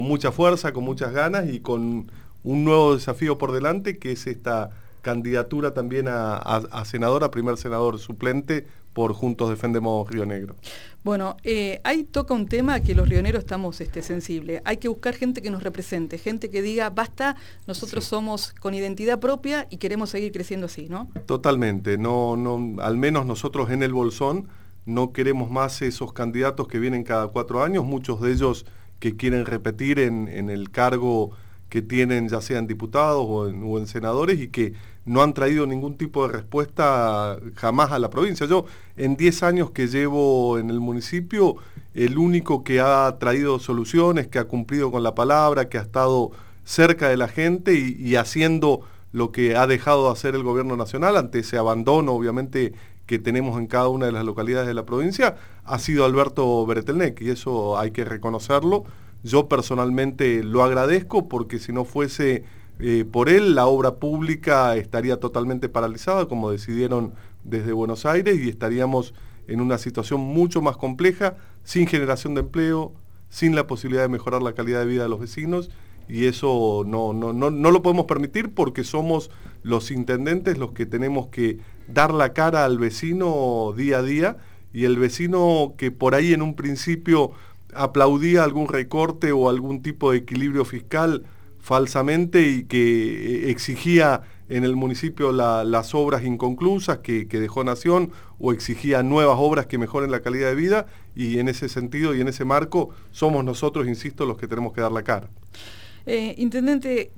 mucha fuerza, con muchas ganas y con un nuevo desafío por delante, que es esta candidatura también a senador, a primer senador suplente por Juntos Defendemos Río Negro. Bueno, ahí toca un tema que los rioneros estamos sensibles. Hay que buscar gente que nos represente, gente que diga, basta, nosotros somos con identidad propia y queremos seguir creciendo así, ¿no? Totalmente, al menos nosotros en el Bolsón no queremos más esos candidatos que vienen cada 4 años, muchos de ellos que quieren repetir en el cargo que tienen, ya sean diputados o en senadores, y que no han traído ningún tipo de respuesta jamás a la provincia. Yo, en 10 años que llevo en el municipio, el único que ha traído soluciones, que ha cumplido con la palabra, que ha estado cerca de la gente y haciendo lo que ha dejado de hacer el gobierno nacional ante ese abandono, obviamente, que tenemos en cada una de las localidades de la provincia, ha sido Alberto Beretelnec, y eso hay que reconocerlo. Yo personalmente lo agradezco, porque si no fuese por él, la obra pública estaría totalmente paralizada, como decidieron desde Buenos Aires, y estaríamos en una situación mucho más compleja, sin generación de empleo, sin la posibilidad de mejorar la calidad de vida de los vecinos, y eso no lo podemos permitir, porque somos los intendentes los que tenemos que dar la cara al vecino día a día, y el vecino que por ahí en un principio aplaudía algún recorte o algún tipo de equilibrio fiscal falsamente y que exigía en el municipio las obras inconclusas que dejó Nación, o exigía nuevas obras que mejoren la calidad de vida, y en ese sentido y en ese marco somos nosotros, insisto, los que tenemos que dar la cara. Intendente,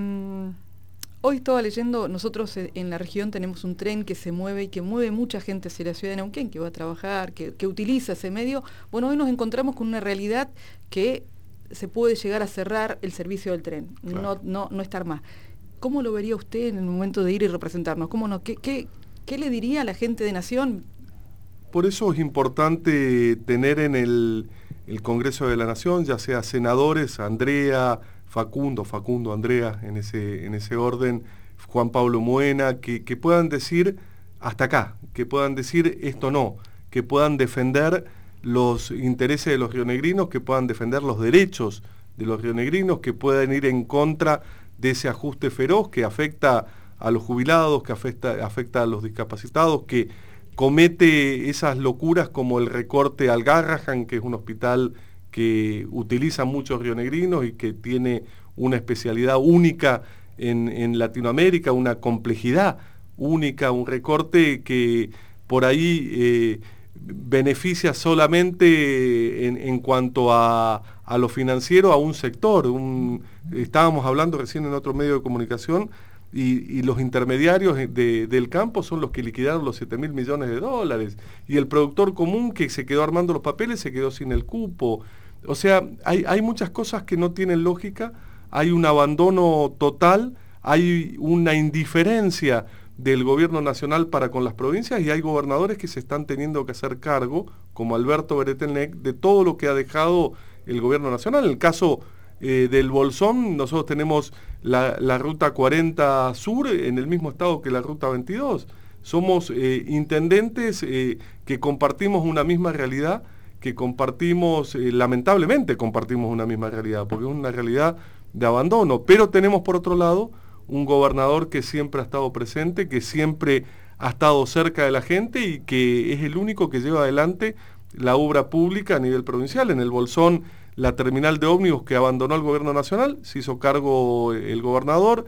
hoy estaba leyendo, nosotros en la región tenemos un tren que se mueve y que mueve mucha gente hacia la ciudad de Neuquén, que va a trabajar, que utiliza ese medio. Bueno, hoy nos encontramos con una realidad que se puede llegar a cerrar el servicio del tren, claro. no estar más. ¿Cómo lo vería usted en el momento de ir y representarnos? ¿Cómo no? ¿Qué le diría a la gente de Nación? Por eso es importante tener en el Congreso de la Nación, ya sea senadores, Andrea, Facundo, Andrea, en ese orden, Juan Pablo Moena, que puedan decir hasta acá, que puedan decir esto no, que puedan defender los intereses de los rionegrinos, que puedan defender los derechos de los rionegrinos, que puedan ir en contra de ese ajuste feroz que afecta a los jubilados, que afecta a los discapacitados, que comete esas locuras como el recorte al Garrahan, que es un hospital que utilizan muchos rionegrinos y que tiene una especialidad única en Latinoamérica, una complejidad única, un recorte que por ahí beneficia solamente en cuanto a lo financiero a un sector. Estábamos hablando recién en otro medio de comunicación, y los intermediarios del campo son los que liquidaron los 7.000 millones de dólares, y el productor común que se quedó armando los papeles se quedó sin el cupo. O sea, hay muchas cosas que no tienen lógica, hay un abandono total, hay una indiferencia del gobierno nacional para con las provincias, y hay gobernadores que se están teniendo que hacer cargo, como Alberto Beretelnec, de todo lo que ha dejado el gobierno nacional. En el caso del Bolsón, nosotros tenemos la Ruta 40 Sur en el mismo estado que la Ruta 22. Somos intendentes que compartimos una misma realidad, que compartimos, lamentablemente compartimos una misma realidad, porque es una realidad de abandono, pero tenemos por otro lado un gobernador que siempre ha estado presente, que siempre ha estado cerca de la gente, y que es el único que lleva adelante la obra pública a nivel provincial. En el Bolsón, la terminal de ómnibus que abandonó el gobierno nacional, se hizo cargo el gobernador,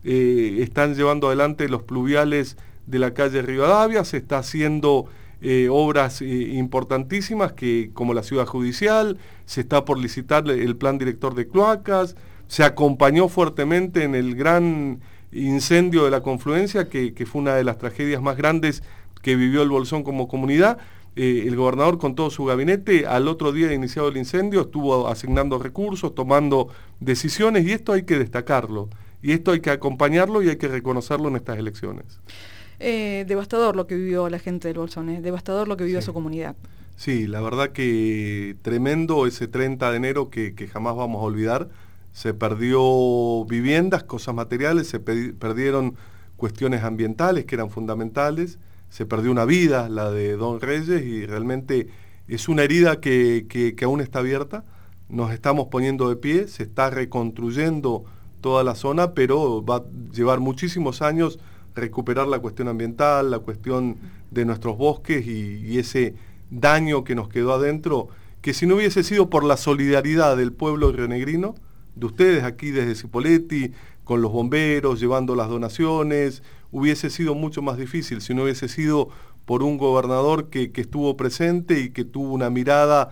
están llevando adelante los pluviales de la calle Rivadavia, se está haciendo obras importantísimas como la ciudad judicial, se está por licitar el plan director de cloacas, se acompañó fuertemente en el gran incendio de la confluencia, que fue una de las tragedias más grandes que vivió el Bolsón como comunidad. El gobernador con todo su gabinete, al otro día de iniciado el incendio, estuvo asignando recursos, tomando decisiones, y esto hay que destacarlo, y esto hay que acompañarlo y hay que reconocerlo en estas elecciones. Devastador lo que vivió la gente del Bolsón, devastador lo que vivió su comunidad. Sí, la verdad que tremendo ese 30 de enero que jamás vamos a olvidar. Se perdió viviendas, cosas materiales, se perdieron cuestiones ambientales que eran fundamentales, se perdió una vida, la de Don Reyes, y realmente es una herida que aún está abierta. nos estamos poniendo de pie, se está reconstruyendo toda la zona, pero va a llevar muchísimos años recuperar la cuestión ambiental, la cuestión de nuestros bosques y ese daño que nos quedó adentro, que si no hubiese sido por la solidaridad del pueblo rionegrino, de ustedes aquí desde Cipolletti, con los bomberos, llevando las donaciones, hubiese sido mucho más difícil, si no hubiese sido por un gobernador que estuvo presente y que tuvo una mirada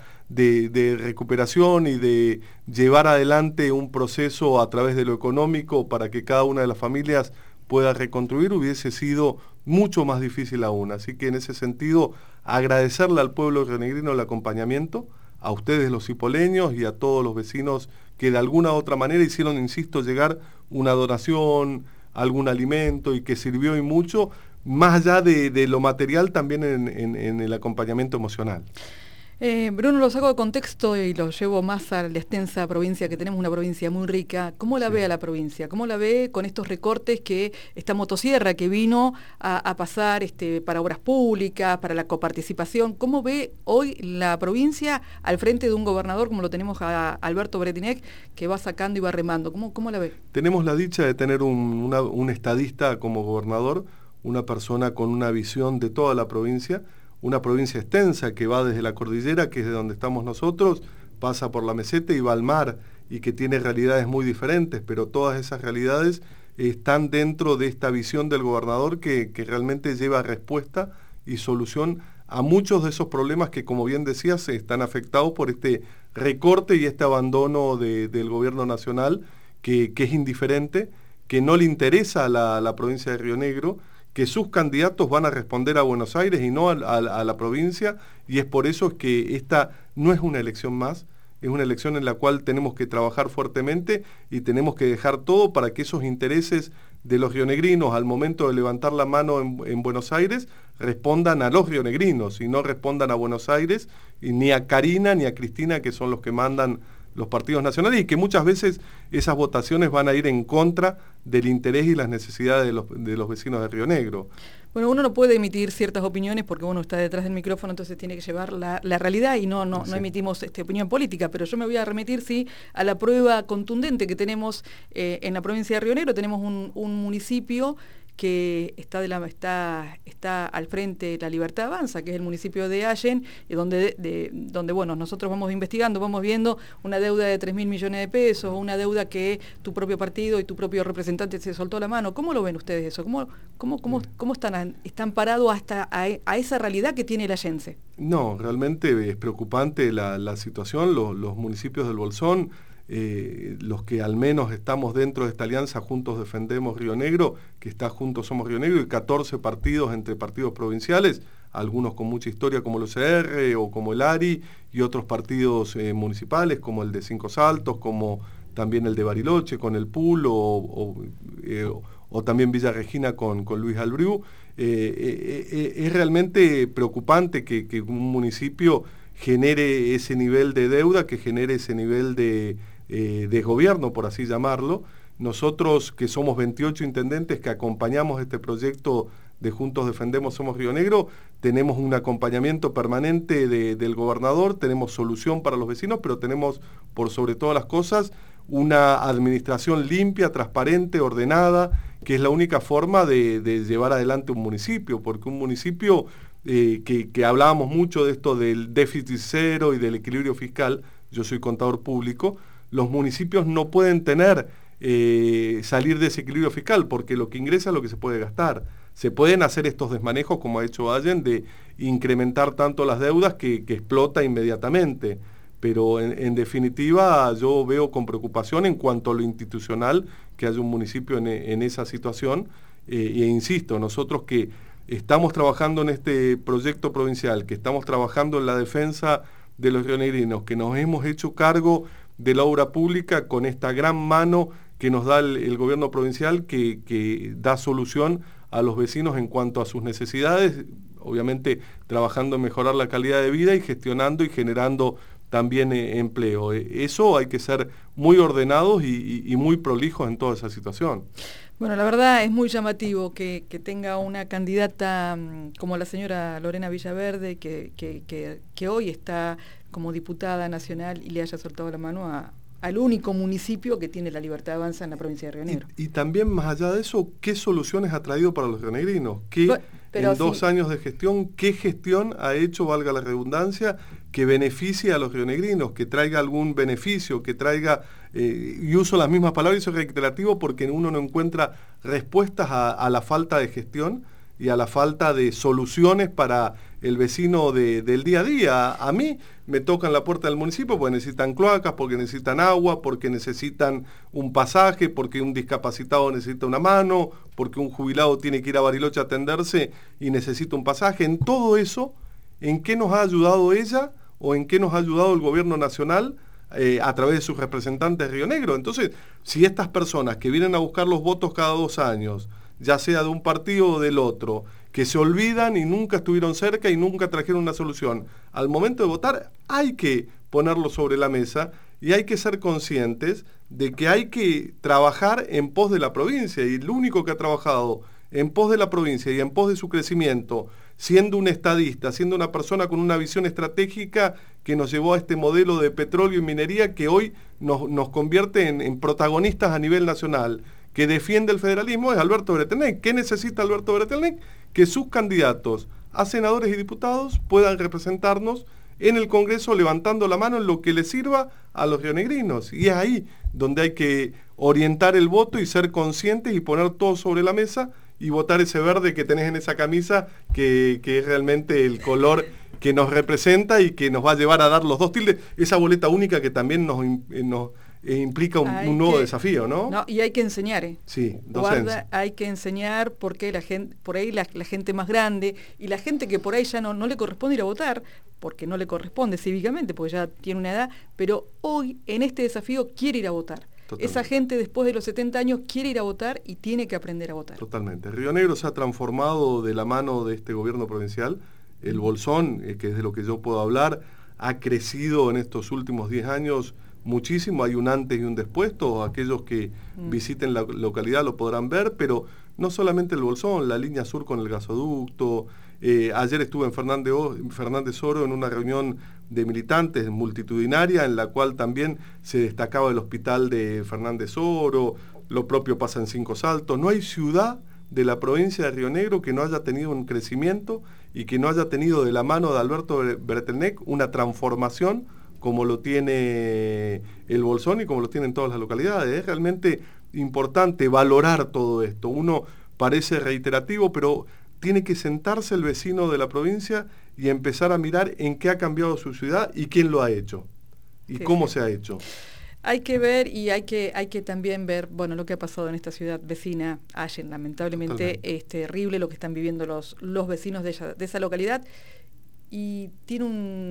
de recuperación y de llevar adelante un proceso a través de lo económico para que cada una de las familias pueda reconstruir, hubiese sido mucho más difícil aún. Así que en ese sentido, agradecerle al pueblo rionegrino el acompañamiento, a ustedes los cipoleños y a todos los vecinos que de alguna u otra manera hicieron, insisto, llegar una donación, algún alimento y que sirvió y mucho, más allá de lo material, también en el acompañamiento emocional. Bruno, lo saco de contexto y lo llevo más a la extensa provincia que tenemos, una provincia muy rica. ¿Cómo la ve a la provincia? ¿Cómo la ve con estos recortes que esta motosierra que vino a pasar para obras públicas, para la coparticipación? ¿Cómo ve hoy la provincia al frente de un gobernador como lo tenemos a Alberto Bretinec, que va sacando y va remando? ¿Cómo la ve? Tenemos la dicha de tener un estadista como gobernador, una persona con una visión de toda la provincia, una provincia extensa que va desde la cordillera, que es de donde estamos nosotros, pasa por la meseta y va al mar, y que tiene realidades muy diferentes, pero todas esas realidades están dentro de esta visión del gobernador que realmente lleva respuesta y solución a muchos de esos problemas que, como bien decías, están afectados por este recorte y este abandono del gobierno nacional, que es indiferente, que no le interesa a la provincia de Río Negro, que sus candidatos van a responder a Buenos Aires y no a la provincia, y es por eso que esta no es una elección más, es una elección en la cual tenemos que trabajar fuertemente y tenemos que dejar todo para que esos intereses de los rionegrinos al momento de levantar la mano en Buenos Aires respondan a los rionegrinos y no respondan a Buenos Aires, y ni a Karina ni a Cristina, que son los que mandan los partidos nacionales, y que muchas veces esas votaciones van a ir en contra del interés y las necesidades de los vecinos de Río Negro. Bueno, uno no puede emitir ciertas opiniones porque uno está detrás del micrófono, entonces tiene que llevar la realidad y no emitimos opinión política, pero yo me voy a remitir, sí, a la prueba contundente que tenemos en la provincia de Río Negro. Tenemos un municipio que está al frente de La Libertad Avanza, que es el municipio de Allen, y donde bueno, nosotros vamos investigando, vamos viendo una deuda de 3.000 millones de pesos, una deuda que tu propio partido y tu propio representante se soltó la mano. ¿Cómo lo ven ustedes eso? ¿Cómo están parados hasta a esa realidad que tiene el allense? No, realmente es preocupante la situación. Los municipios del Bolsón, los que al menos estamos dentro de esta alianza Juntos Defendemos Río Negro, que está Juntos Somos Río Negro, y 14 partidos entre partidos provinciales, algunos con mucha historia como el OCR o como el ARI, y otros partidos municipales como el de Cinco Saltos, como también el de Bariloche con el PUL, o también Villa Regina con Luis Albriú. Es realmente preocupante que un municipio genere ese nivel de deuda, que genere ese nivel de gobierno, por así llamarlo. Nosotros, que somos 28 intendentes que acompañamos este proyecto de Juntos Defendemos Somos Río Negro, tenemos un acompañamiento permanente del gobernador, tenemos solución para los vecinos, pero tenemos, por sobre todas las cosas, una administración limpia, transparente, ordenada, que es la única forma de llevar adelante un municipio, porque un municipio, que hablábamos mucho de esto del déficit cero y del equilibrio fiscal, yo soy contador público, los municipios no pueden salir de ese equilibrio fiscal, porque lo que ingresa es lo que se puede gastar. Se pueden hacer estos desmanejos, como ha hecho Allen, de incrementar tanto las deudas que explota inmediatamente. Pero en definitiva yo veo con preocupación en cuanto a lo institucional que haya un municipio en esa situación, e insisto, nosotros que estamos trabajando en este proyecto provincial, que estamos trabajando en la defensa de los rionegrinos, que nos hemos hecho cargo de la obra pública con esta gran mano que nos da el gobierno provincial, que da solución a los vecinos en cuanto a sus necesidades, obviamente trabajando en mejorar la calidad de vida y gestionando y generando también empleo. Eso hay que ser muy ordenados y muy prolijos en toda esa situación. Bueno, la verdad es muy llamativo que tenga una candidata como la señora Lorena Villaverde, que hoy está como diputada nacional y le haya soltado la mano al único municipio que tiene la libertad de avanza en la provincia de Río Negro. Y también, más allá de eso, ¿qué soluciones ha traído para los rionegrinos? En 2 años de gestión, ¿qué gestión ha hecho, valga la redundancia, que beneficie a los rionegrinos, que traiga algún beneficio, que traiga, y uso las mismas palabras y soy reiterativo porque uno no encuentra respuestas a la falta de gestión y a la falta de soluciones para el vecino del día a día? A mí me tocan la puerta del municipio porque necesitan cloacas, porque necesitan agua, porque necesitan un pasaje, porque un discapacitado necesita una mano, porque un jubilado tiene que ir a Bariloche a atenderse y necesita un pasaje. En todo eso, ¿en qué nos ha ayudado ella o en qué nos ha ayudado el gobierno nacional a través de sus representantes de Río Negro? Entonces, si estas personas que vienen a buscar los votos cada 2 años, ya sea de un partido o del otro, que se olvidan y nunca estuvieron cerca y nunca trajeron una solución, al momento de votar hay que ponerlo sobre la mesa y hay que ser conscientes de que hay que trabajar en pos de la provincia, y el único que ha trabajado en pos de la provincia y en pos de su crecimiento, siendo un estadista, siendo una persona con una visión estratégica que nos llevó a este modelo de petróleo y minería que hoy nos convierte en protagonistas a nivel nacional, que defiende el federalismo, es Alberto Bretelnec. ¿Qué necesita Alberto Bretelnec? Que sus candidatos a senadores y diputados puedan representarnos en el Congreso levantando la mano en lo que les sirva a los rionegrinos. Y es ahí donde hay que orientar el voto y ser conscientes y poner todo sobre la mesa y votar ese verde que tenés en esa camisa, que es realmente el color que nos representa y que nos va a llevar a dar los 2 tildes, esa boleta única que también nos implica un nuevo desafío, ¿no? No, y hay que enseñar, Sí, docencia. Hay que enseñar porque la gente, por ahí la gente más grande y la gente que por ahí ya no le corresponde ir a votar, porque no le corresponde cívicamente, porque ya tiene una edad, pero hoy en este desafío quiere ir a votar. Totalmente. Esa gente después de los 70 años quiere ir a votar y tiene que aprender a votar. Totalmente. Río Negro se ha transformado de la mano de este gobierno provincial. El Bolsón, que es de lo que yo puedo hablar, ha crecido en estos últimos 10 años muchísimo. Hay un antes y un después. Todos aquellos que visiten la localidad lo podrán ver, pero no solamente el Bolsón, la línea sur con el gasoducto. Ayer estuve en Fernández Oro en una reunión de militantes multitudinaria en la cual también se destacaba el hospital de Fernández Oro. Lo propio pasa en Cinco Saltos. No hay ciudad de la provincia de Río Negro que no haya tenido un crecimiento y que no haya tenido de la mano de Alberto Bretelnec una transformación como lo tiene el Bolsón y como lo tienen todas las localidades. Es realmente importante valorar todo esto. Uno parece reiterativo, pero tiene que sentarse el vecino de la provincia y empezar a mirar en qué ha cambiado su ciudad y quién lo ha hecho y cómo se ha hecho. Hay que ver y hay que también ver, bueno, lo que ha pasado en esta ciudad vecina, Allen. Lamentablemente es terrible lo que están viviendo los vecinos de esa localidad, y tiene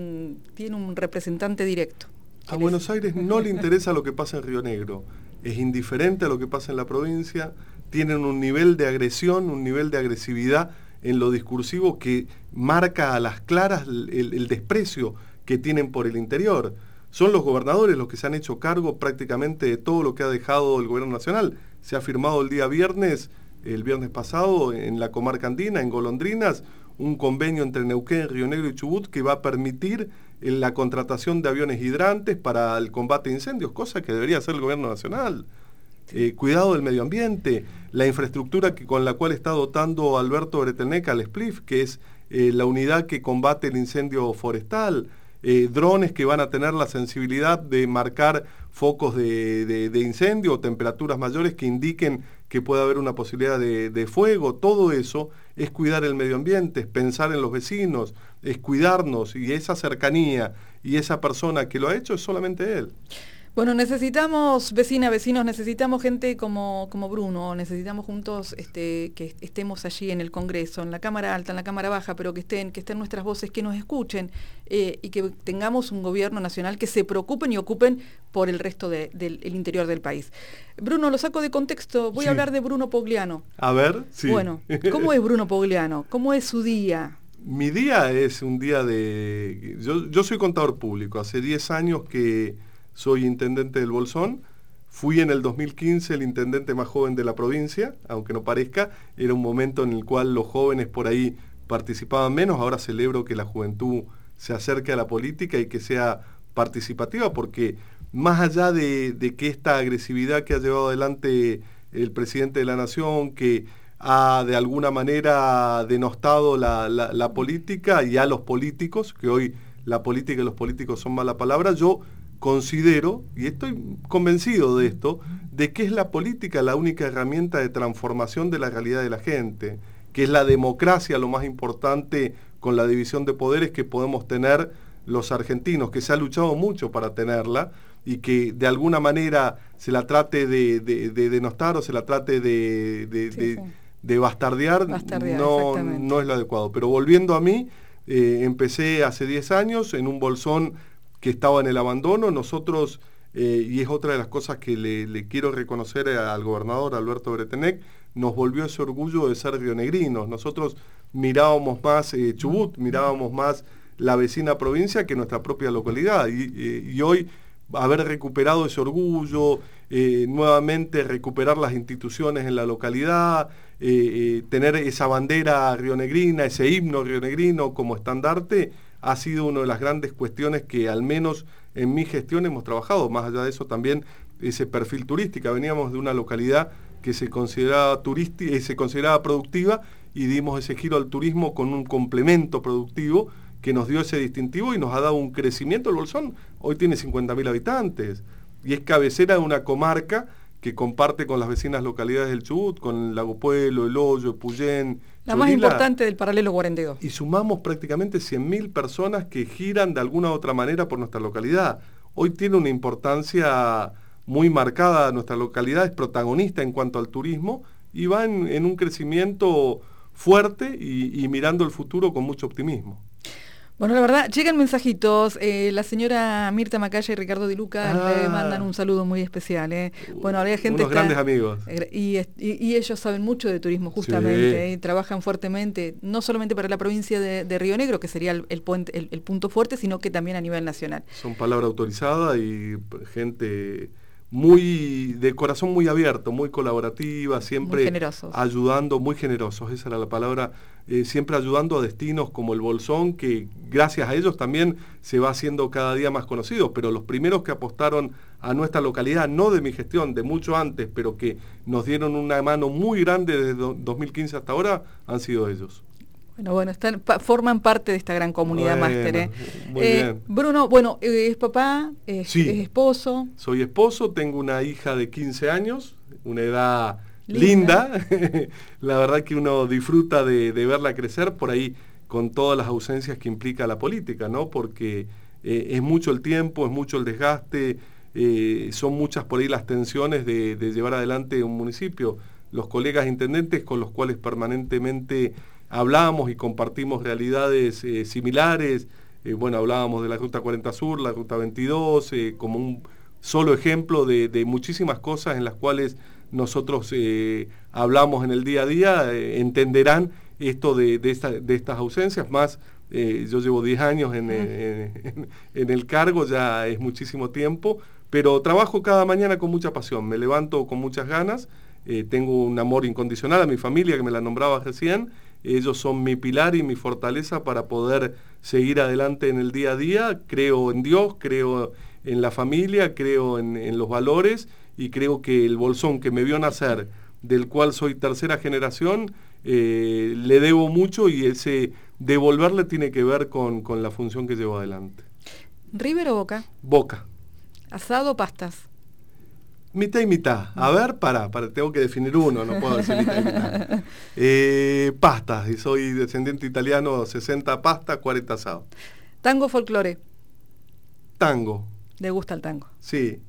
un representante directo. A Buenos Aires no le interesa lo que pasa en Río Negro, es indiferente a lo que pasa en la provincia, tienen un nivel de agresión, un nivel de agresividad en lo discursivo que marca a las claras el desprecio que tienen por el interior. Son los gobernadores los que se han hecho cargo prácticamente de todo lo que ha dejado el gobierno nacional. Se ha firmado el viernes pasado, en la comarca andina, en Golondrinas, un convenio entre Neuquén, Río Negro y Chubut que va a permitir la contratación de aviones hidrantes para el combate a incendios, cosa que debería hacer el gobierno nacional. Cuidado del medio ambiente, la infraestructura con la cual está dotando Alberto Bretelnec al SPLIF, que es la unidad que combate el incendio forestal, drones que van a tener la sensibilidad de marcar focos de incendio o temperaturas mayores que indiquen que puede haber una posibilidad de fuego. Todo eso es cuidar el medio ambiente, es pensar en los vecinos, es cuidarnos, y esa cercanía y esa persona que lo ha hecho es solamente él. Bueno, necesitamos, vecinos, necesitamos gente como Bruno, necesitamos juntos que estemos allí en el Congreso, en la Cámara Alta, en la Cámara Baja, pero que estén nuestras voces, que nos escuchen, y que tengamos un gobierno nacional que se preocupen y ocupen por el resto del interior del país. Bruno, lo saco de contexto, voy a hablar de Bruno Pogliano. A ver, sí. Bueno, ¿cómo es Bruno Pogliano? ¿Cómo es su día? Mi día es un día de... Yo soy contador público, hace 10 años que soy intendente del Bolsón, fui en el 2015 el intendente más joven de la provincia, aunque no parezca, era un momento en el cual los jóvenes por ahí participaban menos, ahora celebro que la juventud se acerque a la política y que sea participativa, porque más allá de que esta agresividad que ha llevado adelante el presidente de la Nación, que ha de alguna manera denostado la política y a los políticos, que hoy la política y los políticos son mala palabra, yo considero, y estoy convencido de esto, de que es la política la única herramienta de transformación de la realidad de la gente, que es la democracia lo más importante con la división de poderes que podemos tener los argentinos, que se ha luchado mucho para tenerla, y que de alguna manera se la trate de denostar o se la trate de bastardear, no es lo adecuado. Pero volviendo a mí, empecé hace 10 años en un Bolsón que estaba en el abandono. Nosotros, y es otra de las cosas que le quiero reconocer al gobernador Alberto Bretenec, nos volvió ese orgullo de ser rionegrinos. Nosotros mirábamos más Chubut, mirábamos más la vecina provincia que nuestra propia localidad. Y hoy haber recuperado ese orgullo, nuevamente recuperar las instituciones en la localidad, tener esa bandera rionegrina, ese himno rionegrino como estandarte, ha sido una de las grandes cuestiones que al menos en mi gestión hemos trabajado. Más allá de eso también ese perfil turístico. Veníamos de una localidad que se consideraba se consideraba productiva, y dimos ese giro al turismo con un complemento productivo que nos dio ese distintivo y nos ha dado un crecimiento. El Bolsón hoy tiene 50.000 habitantes y es cabecera de una comarca que comparte con las vecinas localidades del Chubut, con Lago Puelo, El Hoyo, Puyén, la más importante del paralelo 42. Y sumamos prácticamente 100.000 personas que giran de alguna u otra manera por nuestra localidad. Hoy tiene una importancia muy marcada, nuestra localidad es protagonista en cuanto al turismo y va en un crecimiento fuerte y mirando el futuro con mucho optimismo. Bueno, la verdad, llegan mensajitos. La señora Mirta Macaya y Ricardo Di Luca le mandan un saludo muy especial. Bueno, había gente... Unos grandes amigos. Y ellos saben mucho de turismo, justamente. Sí. Y trabajan fuertemente, no solamente para la provincia de Río Negro, que sería el punto fuerte, sino que también a nivel nacional. Son palabra autorizada y gente muy de corazón muy abierto, muy colaborativa, siempre muy generosos. Ayudando, muy generosos, esa era la palabra, siempre ayudando a destinos como el Bolsón, que gracias a ellos también se va haciendo cada día más conocido, pero los primeros que apostaron a nuestra localidad, no de mi gestión, de mucho antes, pero que nos dieron una mano muy grande desde 2015 hasta ahora, han sido ellos. Bueno, forman parte de esta gran comunidad máster. Muy bien. Bruno, bueno, es papá, sí, es esposo. Soy esposo, tengo una hija de 15 años, una edad linda. La verdad que uno disfruta de verla crecer, por ahí con todas las ausencias que implica la política, ¿no? Porque es mucho el tiempo, es mucho el desgaste, son muchas por ahí las tensiones de llevar adelante un municipio. Los colegas intendentes con los cuales permanentemente hablamos y compartimos realidades similares, bueno, hablábamos de la Ruta 40 Sur, la Ruta 22, como un solo ejemplo de muchísimas cosas en las cuales nosotros hablamos en el día a día. Entenderán esto de estas ausencias, más yo llevo 10 años en el cargo, ya es muchísimo tiempo, pero trabajo cada mañana con mucha pasión, me levanto con muchas ganas, tengo un amor incondicional a mi familia, que me la nombraba recién. Ellos son mi pilar y mi fortaleza para poder seguir adelante en el día a día. Creo en Dios, creo en la familia, creo en los valores, y creo que el Bolsón que me vio nacer, del cual soy tercera generación, le debo mucho, y ese devolverle tiene que ver con la función que llevo adelante. ¿River o Boca? Boca. ¿Asado o pastas? Mitad y mitad. A ver, tengo que definir uno, no puedo decir mitad y mitad. Pastas, y soy descendiente italiano, 60 pasta, 40 asado. ¿Tango o folclore? Tango. ¿Le gusta el tango? Sí.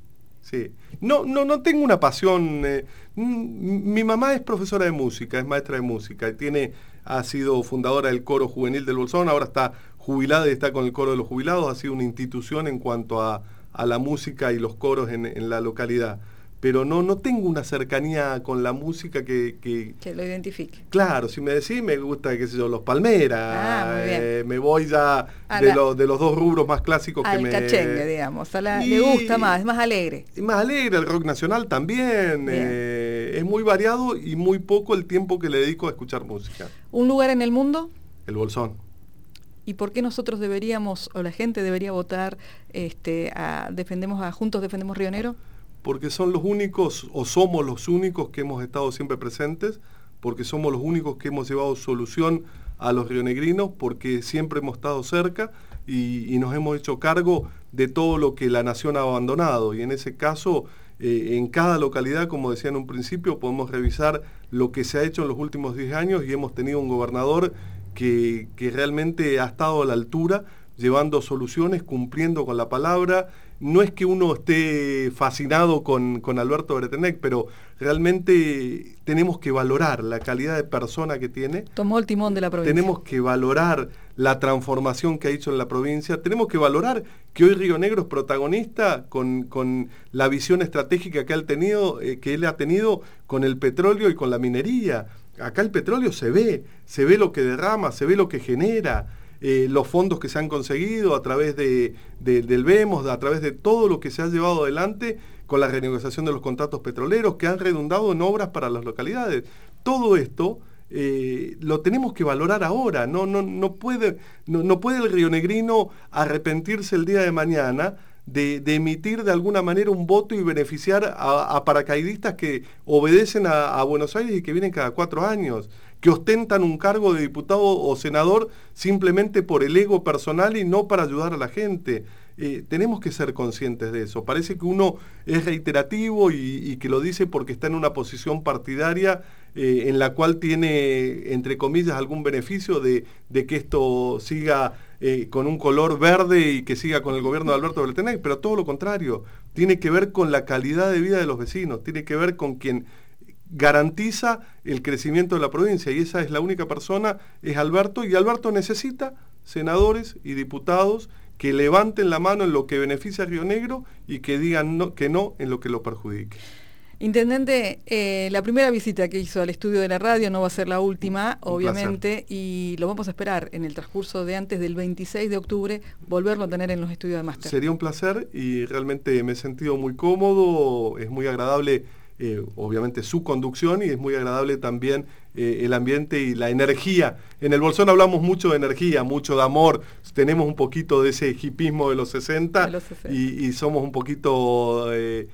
No tengo una pasión. Mi mamá es profesora de música, es maestra de música, y ha sido fundadora del coro juvenil del Bolsón, ahora está jubilada y está con el coro de los jubilados, ha sido una institución en cuanto a la música y los coros en la localidad. pero no tengo una cercanía con la música que lo identifique. Claro, si me decís, me gusta, qué sé yo, los Palmeras, muy bien. me voy ya de los dos rubros más clásicos que me... Al cachengue, digamos, le gusta más, es más alegre. Es más alegre, el rock nacional también, es muy variado y muy poco el tiempo que le dedico a escuchar música. ¿Un lugar en el mundo? El Bolsón. ¿Y por qué nosotros deberíamos, o la gente debería votar Juntos Defendemos Río Negro? Porque son los únicos, o somos los únicos que hemos estado siempre presentes, porque somos los únicos que hemos llevado solución a los rionegrinos, porque siempre hemos estado cerca y nos hemos hecho cargo de todo lo que la nación ha abandonado. Y en ese caso, en cada localidad, como decía en un principio, podemos revisar lo que se ha hecho en los últimos 10 años y hemos tenido un gobernador que realmente ha estado a la altura, llevando soluciones, cumpliendo con la palabra. No es que uno esté fascinado con Alberto Bretenec, pero realmente tenemos que valorar la calidad de persona que tiene. Tomó el timón de la provincia. Tenemos que valorar la transformación que ha hecho en la provincia. Tenemos que valorar que hoy Río Negro es protagonista con la visión estratégica que él ha tenido con el petróleo y con la minería. Acá el petróleo se ve lo que derrama, se ve lo que genera. Los fondos que se han conseguido a través del VEMOS, a través de todo lo que se ha llevado adelante con la renegociación de los contratos petroleros que han redundado en obras para las localidades. Todo esto lo tenemos que valorar ahora. No puede el rionegrino arrepentirse el día de mañana de emitir de alguna manera un voto y beneficiar a paracaidistas que obedecen a Buenos Aires y que vienen cada 4 años, que ostentan un cargo de diputado o senador simplemente por el ego personal y no para ayudar a la gente. Tenemos que ser conscientes de eso. Parece que uno es reiterativo y que lo dice porque está en una posición partidaria en la cual tiene, entre comillas, algún beneficio de que esto siga con un color verde y que siga con el gobierno de Alberto Bretenec, pero todo lo contrario. Tiene que ver con la calidad de vida de los vecinos, tiene que ver con quien garantiza el crecimiento de la provincia, y esa es la única persona, es Alberto, y Alberto necesita senadores y diputados que levanten la mano en lo que beneficia a Río Negro y que digan que no en lo que lo perjudique. Intendente, la primera visita que hizo al estudio de la radio no va a ser la última, obviamente, y lo vamos a esperar en el transcurso de antes del 26 de octubre, volverlo a tener en los estudios de máster. Sería un placer y realmente me he sentido muy cómodo, es muy agradable obviamente su conducción y es muy agradable también el ambiente y la energía. En el Bolsón hablamos mucho de energía, mucho de amor, tenemos un poquito de ese hipismo de los 60, y somos un poquito...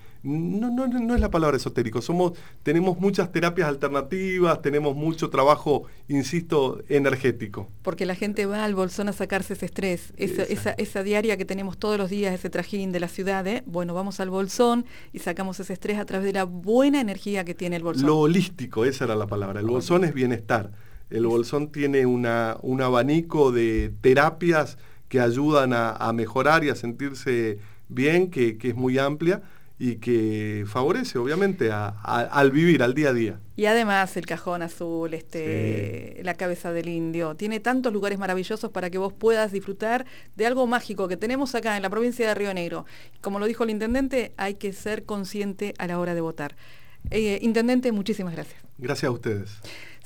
No es la palabra esotérico, tenemos muchas terapias alternativas, tenemos mucho trabajo, insisto, energético. Porque la gente va al Bolsón a sacarse ese estrés, esa diaria que tenemos todos los días, ese trajín de la ciudad, bueno, vamos al Bolsón y sacamos ese estrés a través de la buena energía que tiene el Bolsón. Lo holístico, esa era la palabra, el Bolsón es bienestar, el Bolsón tiene un abanico de terapias que ayudan a mejorar y a sentirse bien, que es muy amplia, y que favorece obviamente al vivir, al día a día. Y además el Cajón Azul, la Cabeza del Indio, tiene tantos lugares maravillosos para que vos puedas disfrutar de algo mágico que tenemos acá en la provincia de Río Negro. Como lo dijo el intendente, hay que ser consciente a la hora de votar. Intendente, muchísimas gracias. Gracias a ustedes.